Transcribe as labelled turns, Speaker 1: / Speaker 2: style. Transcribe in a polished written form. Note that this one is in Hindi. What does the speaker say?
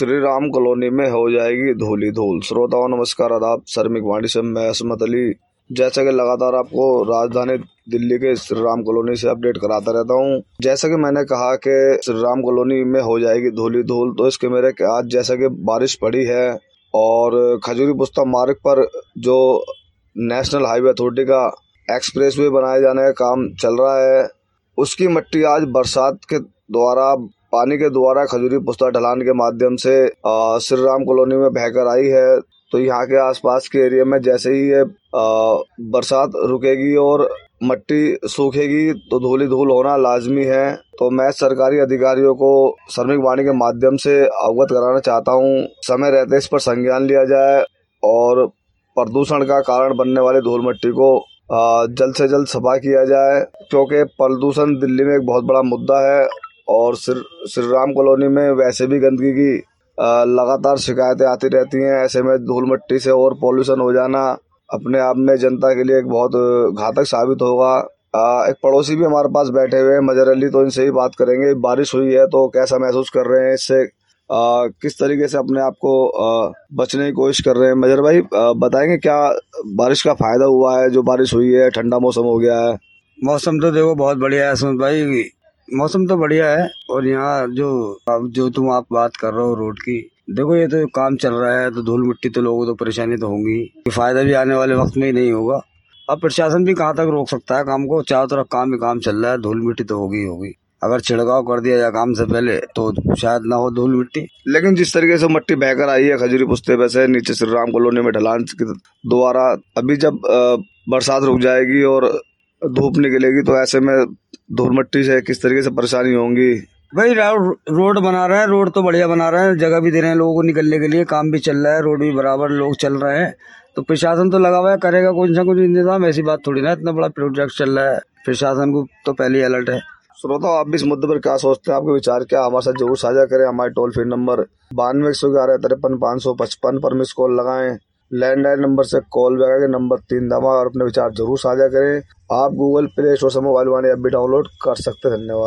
Speaker 1: श्री राम कॉलोनी में हो जाएगी धूल ही धूल। श्रोताओं नमस्कार, आदाब। शर्मिक वाणी से मैं असमत अली। जैसा कि लगातार आपको राजधानी दिल्ली के श्री राम कॉलोनी से अपडेट कराता रहता हूं। जैसा कि मैंने कहा कि श्री राम कॉलोनी में हो जाएगी धूल ही धूल, तो इसके मेरे आज जैसा कि बारिश पड़ी है और खजूरी पुस्ता मार्ग पर जो नेशनल हाईवे अथॉरिटी का एक्सप्रेसवे बनाए जाने का काम चल रहा है, उसकी मिट्टी आज बरसात के द्वारा पानी के द्वारा खजूरी पुस्ता ढलान के माध्यम से श्री राम कॉलोनी में बहकर आई है। तो यहाँ के आसपास के एरिया में जैसे ही ये बरसात रुकेगी और मिट्टी सूखेगी तो धूल ही धूल होना लाजमी है। तो मैं सरकारी अधिकारियों को श्रमिक वाणी के माध्यम से अवगत कराना चाहता हूँ, समय रहते इस पर संज्ञान लिया जाए और प्रदूषण का कारण बनने वाली धूल मिट्टी को जल्द से जल्द सफा किया जाए, क्योंकि प्रदूषण दिल्ली में एक बहुत बड़ा मुद्दा है और श्री राम कॉलोनी में वैसे भी गंदगी की लगातार शिकायतें आती रहती हैं। ऐसे में धूल मिट्टी से और पॉल्यूशन हो जाना अपने आप में जनता के लिए एक बहुत घातक साबित होगा। एक पड़ोसी भी हमारे पास बैठे हुए हैं, मजर अली, तो इनसे ही बात करेंगे। बारिश हुई है तो कैसा महसूस कर रहे हैं, इससे किस तरीके से अपने आप को बचने की कोशिश कर रहे हैं। मजर भाई बताएंगे क्या बारिश का फायदा हुआ है? जो बारिश हुई है, ठंडा मौसम हो गया है।
Speaker 2: मौसम तो देखो बहुत बढ़िया है सुमित भाई, मौसम तो बढ़िया है। और यहाँ जो तुम आप बात कर रहे हो रोड की, देखो ये तो काम चल रहा है तो धूल मिट्टी तो लोगों को तो परेशानी तो होगी, फायदा भी आने वाले वक्त में ही नहीं होगा। अब प्रशासन भी कहाँ तक रोक सकता है काम को? चारों तरफ काम ही काम चल रहा है, धूल मिट्टी तो होगी। अगर छिड़काव कर दिया जाए काम से पहले तो शायद ना हो धूल मिट्टी।
Speaker 1: लेकिन जिस तरीके से मिट्टी बहकर आई है खजूरी पुस्ते पे से नीचे श्री राम कॉलोनी में ढलान के द्वारा, अभी जब बरसात रुक जाएगी और धूप निकलेगी तो ऐसे में धूल मिट्टी से किस तरीके से परेशानी होंगी?
Speaker 2: भाई रोड बना रहे हैं, रोड तो बढ़िया बना रहे हैं, जगह भी दे रहे हैं लोगों को निकलने के लिए, काम भी चल रहा है, रोड भी बराबर लोग चल रहे हैं, तो प्रशासन तो लगा हुआ है, करेगा कुछ ना कुछ इंतजाम। ऐसी बात थोड़ी ना, इतना बड़ा प्रोजेक्ट चल रहा है, प्रशासन को तो पहले ही अलर्ट है।
Speaker 1: श्रोता, आप भी इस मुद्दे पर क्या सोचते हैं? आपके विचार क्या हमारे साथ जरूर साझा करें। हमारे टोल फ्री नंबर 9211535555 पर मिस कॉल लगाएं। लैंडलाइन नंबर से कॉल बैक के नंबर 3 दबा और अपने विचार जरूर साझा करें। आप गूगल प्ले स्टोर से मोबाइल वाणी ऐप भी डाउनलोड कर सकते हैं। धन्यवाद।